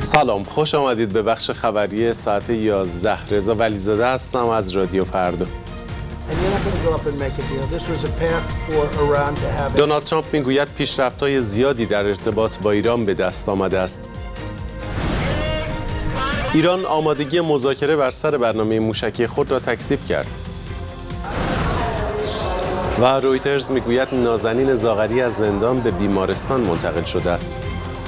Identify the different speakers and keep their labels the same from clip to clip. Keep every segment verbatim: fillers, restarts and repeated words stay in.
Speaker 1: سلام، خوش آمدید به بخش خبری ساعت یازده. رضا ولیزاده هستم از رادیو فردا. دونالد ترامپ میگوید پیشرفت‌های زیادی در ارتباط با ایران به دست آمده است. ایران آمادگی مذاکره بر سر برنامه موشکی خود را تکذیب کرد. و رویترز میگوید نازنین زاغری از زندان به بیمارستان منتقل شده است.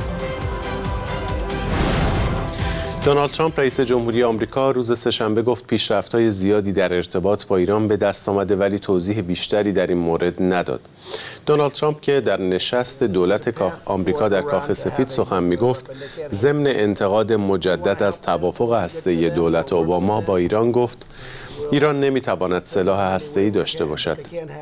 Speaker 1: دونالد ترامپ رئیس جمهوری آمریکا روز سه‌شنبه گفت پیشرفت‌های زیادی در ارتباط با ایران به دست آمده، ولی توضیح بیشتری در این مورد نداد. دونالد ترامپ که در نشست دولت آمریکا در کاخ سفید سخن می‌گفت، ضمن انتقاد مجدد از توافق هسته‌ای دولت اوباما با ایران گفت ایران نمی‌تواند سلاح هسته‌ای داشته باشد.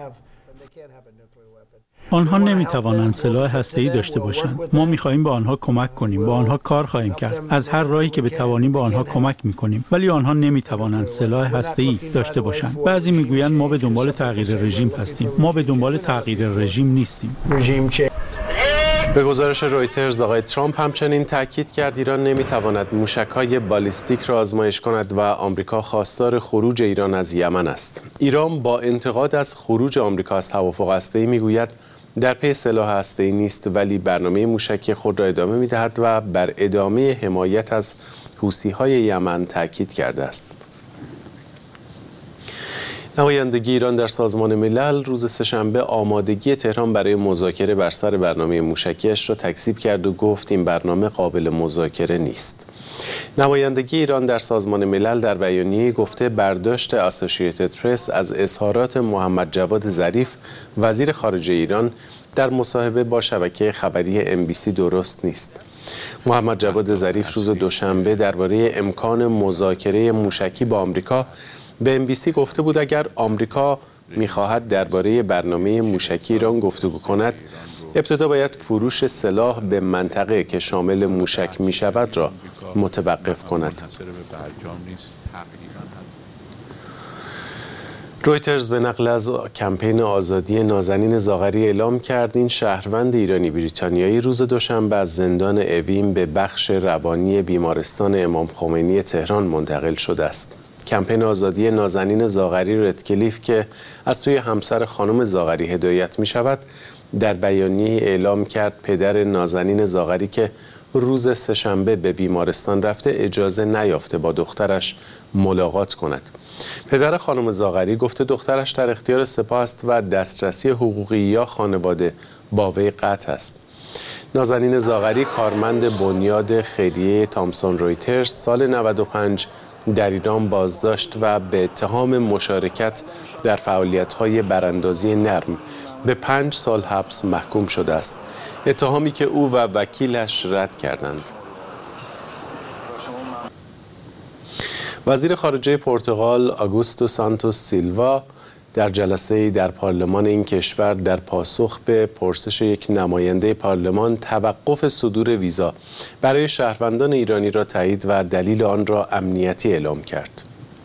Speaker 2: آنها نمی‌توانند سلاح هسته‌ای داشته باشند. ما می‌خواهیم به آنها کمک کنیم، با آنها کار خواهیم کرد. از هر راهی که بتوانیم به آنها کمک می‌کنیم، ولی آنها نمی‌توانند سلاح هسته‌ای داشته باشند. بعضی می‌گویند ما به دنبال تغییر رژیم هستیم. ما به دنبال تغییر رژیم نیستیم.
Speaker 1: به گزارش رویترز، آقای ترامپ همچنین تاکید کرد ایران نمی‌تواند موشک‌های بالیستیک را آزمایش کند و آمریکا خواستار خروج ایران از یمن است. ایران با انتقاد از خروج آمریکا از توافق هسته‌ای می‌گوید در پی سلاح هسته‌ای نیست، ولی برنامه موشکی خود را ادامه می‌دهد و بر ادامه حمایت از حوثی‌های یمن تاکید کرده است. نمایندگی ایران در سازمان ملل روز سه‌شنبه آمادگی تهران برای مذاکره بر سر برنامه موشکی‌اش را تکذیب کرد و گفت این برنامه قابل مذاکره نیست. نمایندگی ایران در سازمان ملل در بیانیه گفته برداشت اسوسییتد پرس از اظهارات محمد جواد ظریف وزیر خارجه ایران در مصاحبه با شبکه خبری ام بی سی درست نیست. محمد جواد ظریف روز دوشنبه درباره امکان مذاکره موشکی با آمریکا به ام بی سی گفته بود اگر آمریکا می‌خواهد درباره برنامه موشکی ایران گفتگو کند، ابتدا باید فروش سلاح به منطقه که شامل موشک می‌شود را متوقف کند. رویترز به نقل از کمپین آزادی نازنین زاغری اعلام کرد این شهروند ایرانی بریتانیایی روز دوشنبه از زندان اوین به بخش روانی بیمارستان امام خمینی تهران منتقل شده است. کمپین آزادی نازنین زاغری ردکلیف که از سوی همسر خانم زاغری هدایت می شود در بیانیه اعلام کرد پدر نازنین زاغری که روز سه‌شنبه به بیمارستان رفته اجازه نیافته با دخترش ملاقات کند. پدر خانم زاغری گفته دخترش در اختیار سپاه است و دسترسی حقوقی یا خانواده با وی قطع است. نازنین زاغری کارمند بنیاد خیریه تامسون رویترز سال نود و پنج در ایران بازداشت و به اتهام مشارکت در فعالیت‌های براندازی نرم به پنج سال حبس محکوم شده است. اتهامی که او و وکیلش رد کردند. وزیر خارجه پرتغال آگوستو سانتوس سیلوا در جلسه‌ای در پارلمان این کشور در پاسخ به پرسش یک نماینده پارلمان توقف صدور ویزا برای شهروندان ایرانی را تایید و دلیل آن را امنیتی اعلام کرد.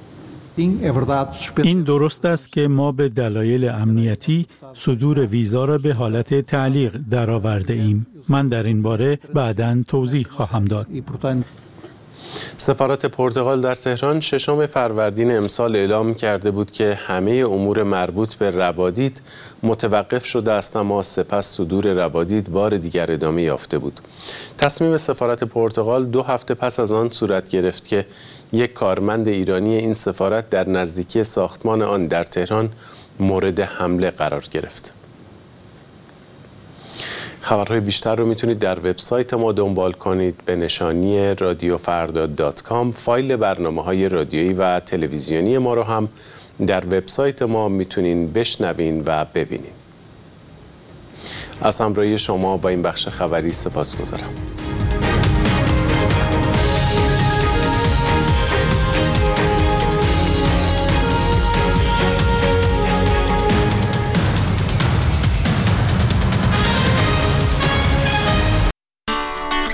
Speaker 2: این درست است که ما به دلایل امنیتی صدور ویزا را به حالت تعلیق درآورده ایم. من در این باره بعداً توضیح خواهم داد.
Speaker 1: سفارت پرتغال در تهران ششم فروردین امسال اعلام کرده بود که همه امور مربوط به روادید متوقف شده است، اما سپس صدور روادید بار دیگر ادامه یافته بود. تصمیم سفارت پرتغال دو هفته پس از آن صورت گرفت که یک کارمند ایرانی این سفارت در نزدیکی ساختمان آن در تهران مورد حمله قرار گرفت. خبرهای بیشتر رو میتونید در وبسایت ما دنبال کنید به نشانی رادیو فردا دات کام. فایل برنامه‌های رادیویی و تلویزیونی ما رو هم در وبسایت ما میتونین بشنوین و ببینین. از همراهی شما با این بخش خبری سپاسگزارم.